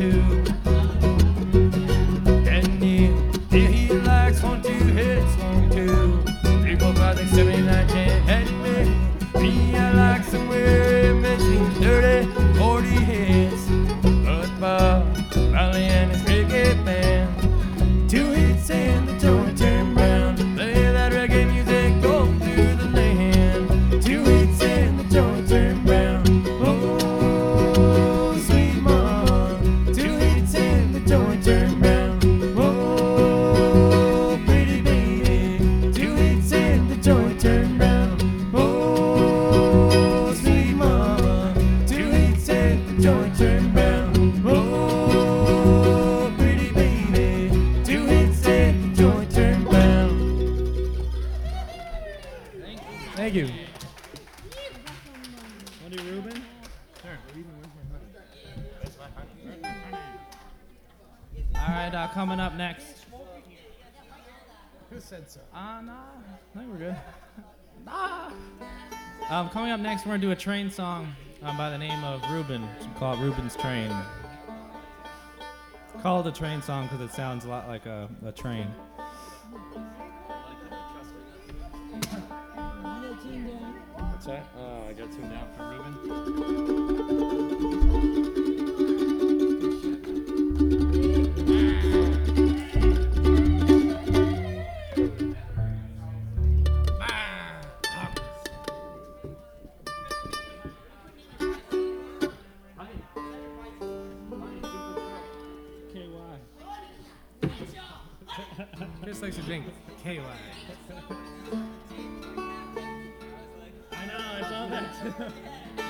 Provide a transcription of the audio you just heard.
too. And he likes 1, 2, hit song too. 3, 4, 5, 6, 7, 8, 9, 10, and me, I like somewhere in between 30, 40 hits. But Bob Marley and his reggae band, 2 hits and the joint turned brown. Play that reggae music all through the land. 2 hits and the joint turned brown. Oh, sweet mama, 2 hits and the joint turned brown. Oh, pretty baby, 2 hits and the joint turned brown. Oh, sweet mama, 2 hits and the joint turned brown. Oh, pretty baby, 2 hits and the joint turned brown. Thank you. Want to do Ruben? All right, coming up next. Who said so? No, I think we're good. Coming up next, we're gonna do a train song by the name of Ruben. It's called Ruben's Train. It's called a train song because it sounds a lot like a train. What's that? Oh, I got tuned down for Ruben. Chris likes to drink KY. I know, I saw that too.